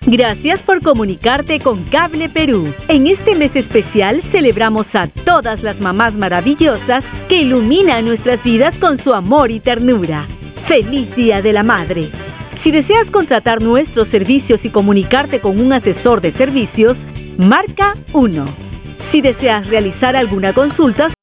Gracias por comunicarte con Cable Perú. En este mes especial celebramos a todas las mamás maravillosas que iluminan nuestras vidas con su amor y ternura. ¡Feliz Día de la Madre! Si deseas contratar nuestros servicios y comunicarte con un asesor de servicios, marca 1. Si deseas realizar alguna consulta,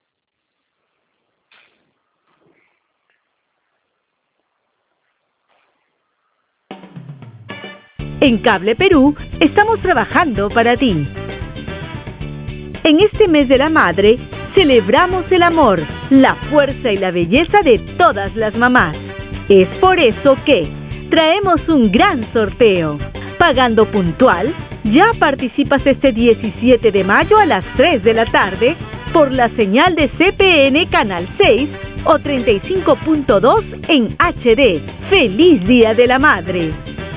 en Cable Perú estamos trabajando para ti. En este mes de la madre, celebramos el amor, la fuerza y la belleza de todas las mamás. Es por eso que traemos un gran sorteo. Pagando puntual, ya participas este 17 de mayo a las 3 de la tarde por la señal de CPN Canal 6 o 35.2 en HD. ¡Feliz Día de la Madre!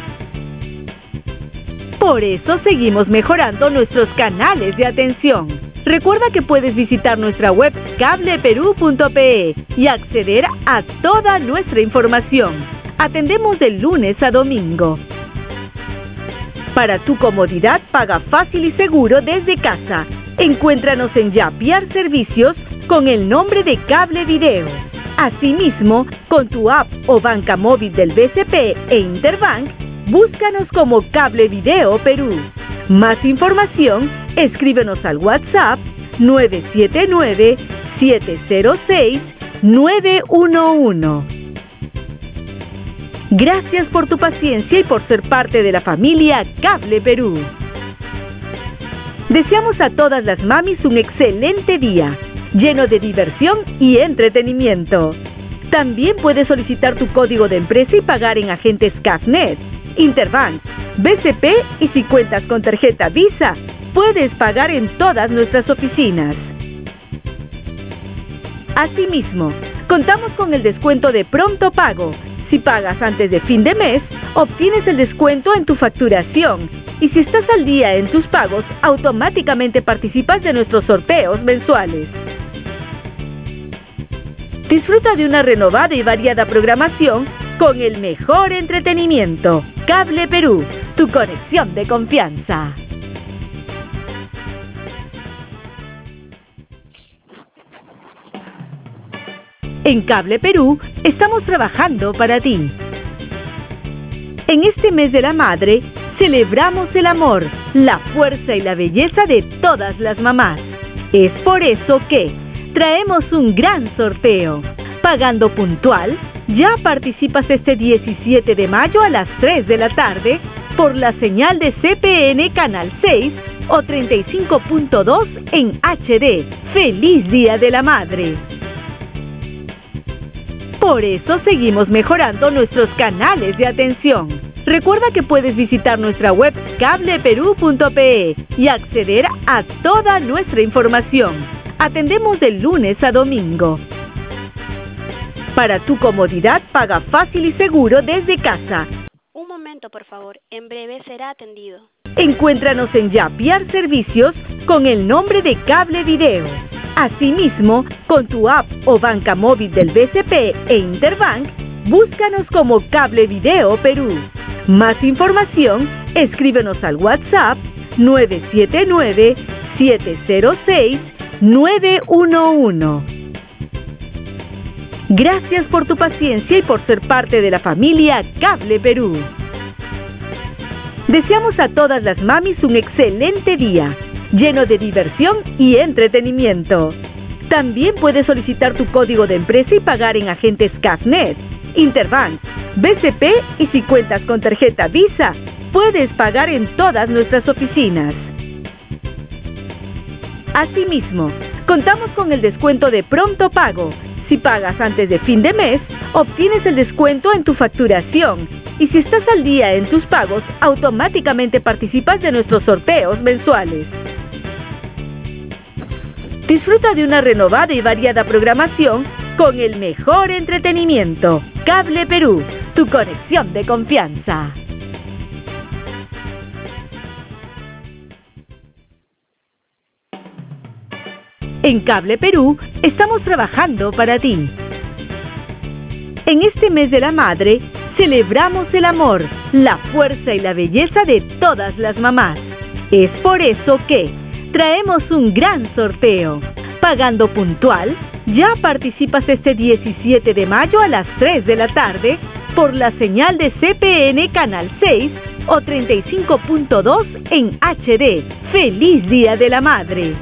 Por eso seguimos mejorando nuestros canales de atención. Recuerda que puedes visitar nuestra web cableperú.pe y acceder a toda nuestra información. Atendemos de lunes a domingo. Para tu comodidad, paga fácil y seguro desde casa. Encuéntranos en Yapiar Servicios con el nombre de Cable Video. Asimismo, con tu app o banca móvil del BCP e Interbank, búscanos como Cable Video Perú. Más información, escríbenos al WhatsApp 979-706-911. Gracias por tu paciencia y por ser parte de la familia Cable Perú. Deseamos a todas las mamis un excelente día, lleno de diversión y entretenimiento. También puedes solicitar tu código de empresa y pagar en agentes CAFNet, Interbank, BCP y si cuentas con tarjeta Visa, puedes pagar en todas nuestras oficinas. Asimismo, contamos con el descuento de pronto pago. Si pagas antes de fin de mes, obtienes el descuento en tu facturación. Y si estás al día en tus pagos, automáticamente participas de nuestros sorteos mensuales. Disfruta de una renovada y variada programación con el mejor entretenimiento. Cable Perú, tu conexión de confianza. En Cable Perú estamos trabajando para ti. En este mes de la madre, celebramos el amor, la fuerza y la belleza de todas las mamás. Es por eso que traemos un gran sorteo. Pagando puntual, ya participas este 17 de mayo a las 3 de la tarde por la señal de CPN Canal 6 o 35.2 en HD. ¡Feliz Día de la Madre! Por eso seguimos mejorando nuestros canales de atención. Recuerda que puedes visitar nuestra web cableperú.pe y acceder a toda nuestra información. Atendemos de lunes a domingo. Para tu comodidad, paga fácil y seguro desde casa. Un momento, por favor. En breve será atendido. Encuéntranos en Yapiar Servicios con el nombre de Cable Video. Asimismo, con tu app o banca móvil del BCP e Interbank, búscanos como Cable Video Perú. Más información, escríbenos al WhatsApp 979-706-911. Gracias por tu paciencia y por ser parte de la familia Cable Perú. Deseamos a todas las mamis un excelente día, lleno de diversión y entretenimiento. También puedes solicitar tu código de empresa y pagar en agentes CAFNet, Interbank, BCP y si cuentas con tarjeta Visa, puedes pagar en todas nuestras oficinas. Asimismo, contamos con el descuento de pronto pago. Si pagas antes de fin de mes, obtienes el descuento en tu facturación. Y si estás al día en tus pagos, automáticamente participas de nuestros sorteos mensuales. Disfruta de una renovada y variada programación con el mejor entretenimiento. Cable Perú, tu conexión de confianza. En Cable Perú estamos trabajando para ti. En este mes de la madre, celebramos el amor, la fuerza y la belleza de todas las mamás. Es por eso que traemos un gran sorteo. Pagando puntual, ya participas este 17 de mayo a las 3 de la tarde por la señal de CPN Canal 6 o 35.2 en HD. ¡Feliz Día de la Madre!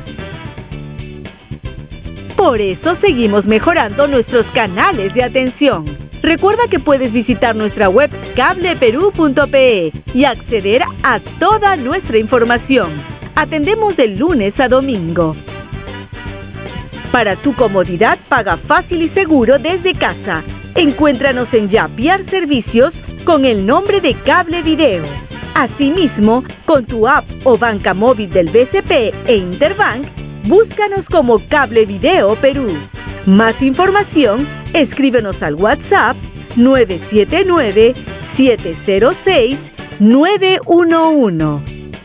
Por eso seguimos mejorando nuestros canales de atención. Recuerda que puedes visitar nuestra web cableperú.pe y acceder a toda nuestra información. Atendemos de lunes a domingo. Para tu comodidad, paga fácil y seguro desde casa. Encuéntranos en Yapiar Servicios con el nombre de Cable Video. Asimismo, con tu app o banca móvil del BCP e Interbank, búscanos como Cable Video Perú. Más información, escríbenos al WhatsApp 979-706-911.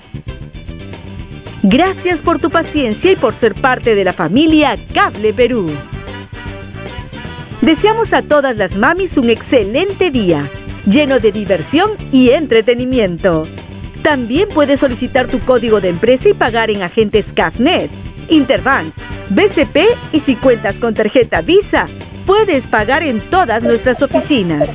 Gracias por tu paciencia y por ser parte de la familia Cable Perú. Deseamos a todas las mamis un excelente día, lleno de diversión y entretenimiento. También puedes solicitar tu código de empresa y pagar en agentes CAFNet, Interbank, BCP y si cuentas con tarjeta Visa, puedes pagar en todas nuestras oficinas.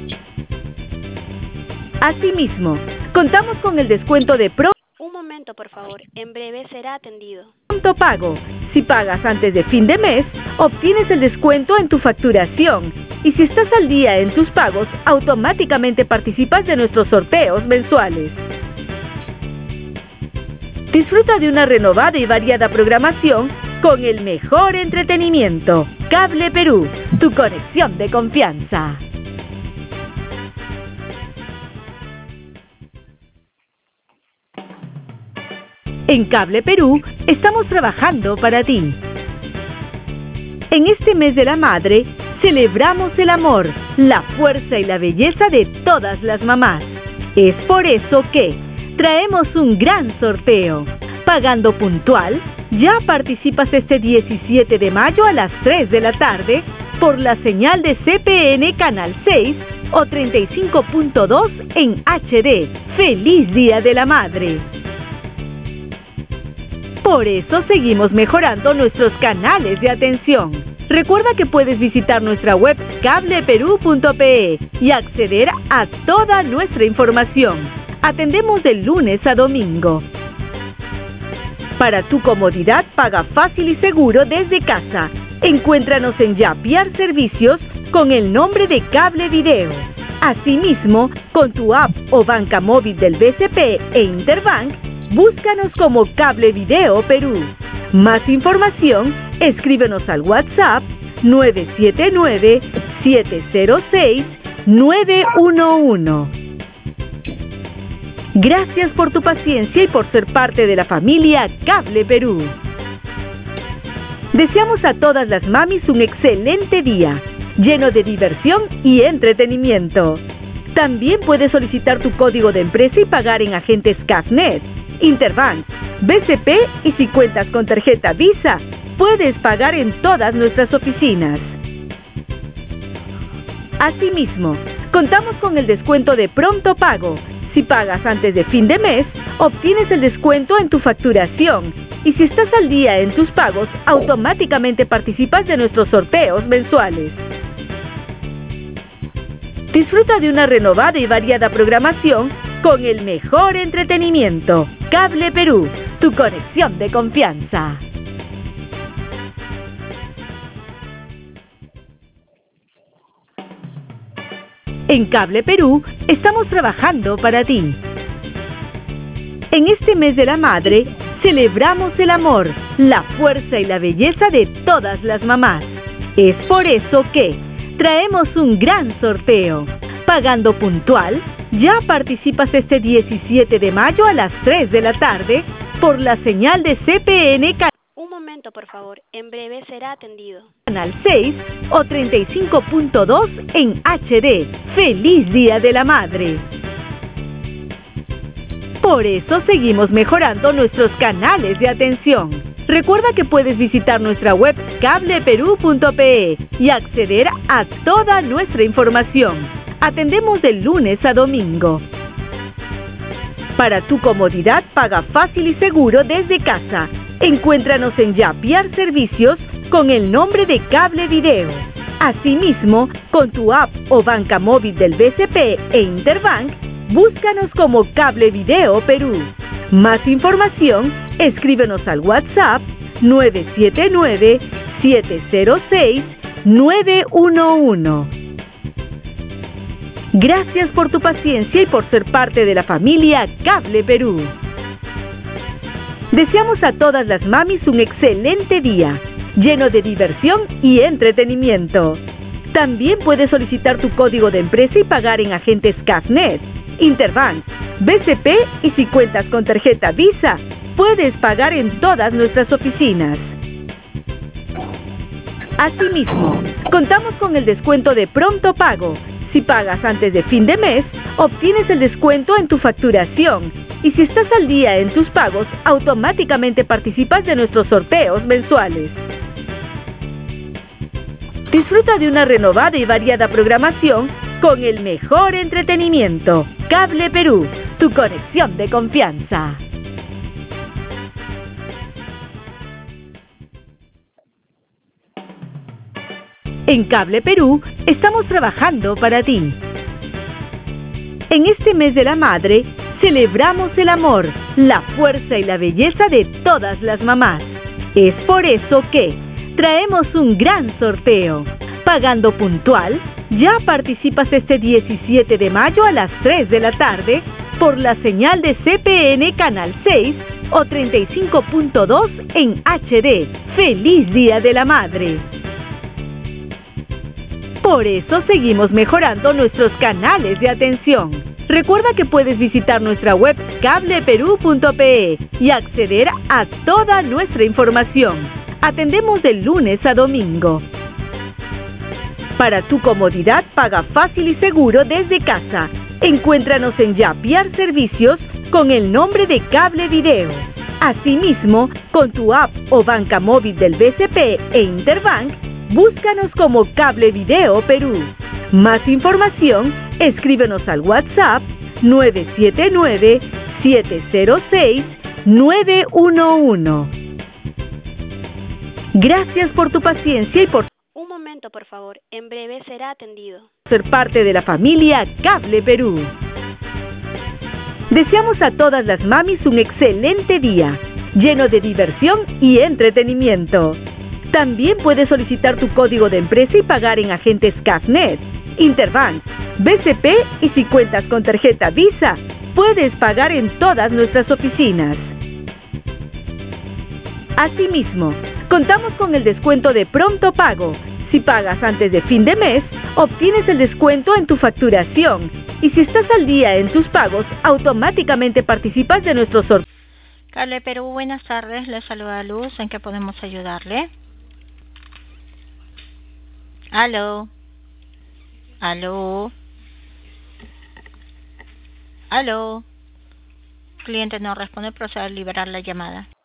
Asimismo, contamos con el descuento de Un momento, por favor. En breve será atendido. Pronto Pago. Si pagas antes de fin de mes, obtienes el descuento en tu facturación. Y si estás al día en tus pagos, automáticamente participas de nuestros sorteos mensuales. Disfruta de una renovada y variada programación con el mejor entretenimiento. Cable Perú, tu conexión de confianza. En Cable Perú estamos trabajando para ti. En este mes de la madre, celebramos el amor, la fuerza y la belleza de todas las mamás. Es por eso que traemos un gran sorteo. Pagando puntual, ya participas este 17 de mayo a las 3 de la tarde por la señal de CPN Canal 6 o 35.2 en HD. ¡Feliz Día de la Madre! Por eso seguimos mejorando nuestros canales de atención. Recuerda que puedes visitar nuestra web cableperú.pe y acceder a toda nuestra información. Atendemos de lunes a domingo. Para tu comodidad, paga fácil y seguro desde casa. Encuéntranos en Yapiar Servicios con el nombre de Cable Video. Asimismo, con tu app o banca móvil del BCP e Interbank, búscanos como Cable Video Perú. Más información, escríbenos al WhatsApp 979-706-911. Gracias por tu paciencia y por ser parte de la familia Cable Perú. Deseamos a todas las mamis un excelente día, lleno de diversión y entretenimiento. También puedes solicitar tu código de empresa y pagar en agentes CAFNet, Interbank, BCP y si cuentas con tarjeta Visa, puedes pagar en todas nuestras oficinas. Asimismo, contamos con el descuento de Pronto Pago. Si pagas antes de fin de mes, obtienes el descuento en tu facturación. Y si estás al día en tus pagos, automáticamente participas de nuestros sorteos mensuales. Disfruta de una renovada y variada programación con el mejor entretenimiento. Cable Perú, tu conexión de confianza. En Cable Perú estamos trabajando para ti. En este mes de la madre, celebramos el amor, la fuerza y la belleza de todas las mamás. Es por eso que traemos un gran sorteo. Pagando puntual, ya participas este 17 de mayo a las 3 de la tarde por la señal de CPN Un momento, por favor. En breve será atendido. Canal 6 o 35.2 en HD. ¡Feliz Día de la Madre! Por eso seguimos mejorando nuestros canales de atención. Recuerda que puedes visitar nuestra web cableperú.pe y acceder a toda nuestra información. Atendemos de lunes a domingo. Para tu comodidad, paga fácil y seguro desde casa. Encuéntranos en Yapiar Servicios con el nombre de Cable Video. Asimismo, con tu app o banca móvil del BCP e Interbank, búscanos como Cable Video Perú. Más información, escríbenos al WhatsApp 979-706-911. Gracias por tu paciencia y por ser parte de la familia Cable Perú. Deseamos a todas las mamis un excelente día, lleno de diversión y entretenimiento. También puedes solicitar tu código de empresa y pagar en agentes CAFNet, Interbank, BCP y si cuentas con tarjeta Visa, puedes pagar en todas nuestras oficinas. Asimismo, contamos con el descuento de pronto pago. Si pagas antes de fin de mes, obtienes el descuento en tu facturación. Y si estás al día en tus pagos, automáticamente participas de nuestros sorteos mensuales. Disfruta de una renovada y variada programación con el mejor entretenimiento. Cable Perú, tu conexión de confianza. En Cable Perú estamos trabajando para ti. En este mes de la madre, celebramos el amor, la fuerza y la belleza de todas las mamás. Es por eso que traemos un gran sorteo. Pagando puntual, ya participas este 17 de mayo a las 3 de la tarde por la señal de CPN Canal 6 o 35.2 en HD. ¡Feliz Día de la Madre! Por eso seguimos mejorando nuestros canales de atención. Recuerda que puedes visitar nuestra web cableperú.pe y acceder a toda nuestra información. Atendemos de lunes a domingo. Para tu comodidad, paga fácil y seguro desde casa. Encuéntranos en Yapiar Servicios con el nombre de Cable Video. Asimismo, con tu app o banca móvil del BCP e Interbank, búscanos como Cable Video Perú. Más información, escríbenos al WhatsApp 979-706-911. Gracias por tu paciencia y por Un momento, por favor. En breve será atendido. ser parte de la familia Cable Perú. Deseamos a todas las mamis un excelente día, lleno de diversión y entretenimiento. También puedes solicitar tu código de empresa y pagar en agentes CAFNet, Interbank, BCP y si cuentas con tarjeta Visa, puedes pagar en todas nuestras oficinas. Asimismo, contamos con el descuento de pronto pago. Si pagas antes de fin de mes, obtienes el descuento en tu facturación. Y si estás al día en tus pagos, automáticamente participas de nuestros sorteos. Cable Perú, buenas tardes. Le saluda Luz. ¿En qué podemos ayudarle? Aló. Aló. Aló. Cliente no responde, procede a liberar la llamada.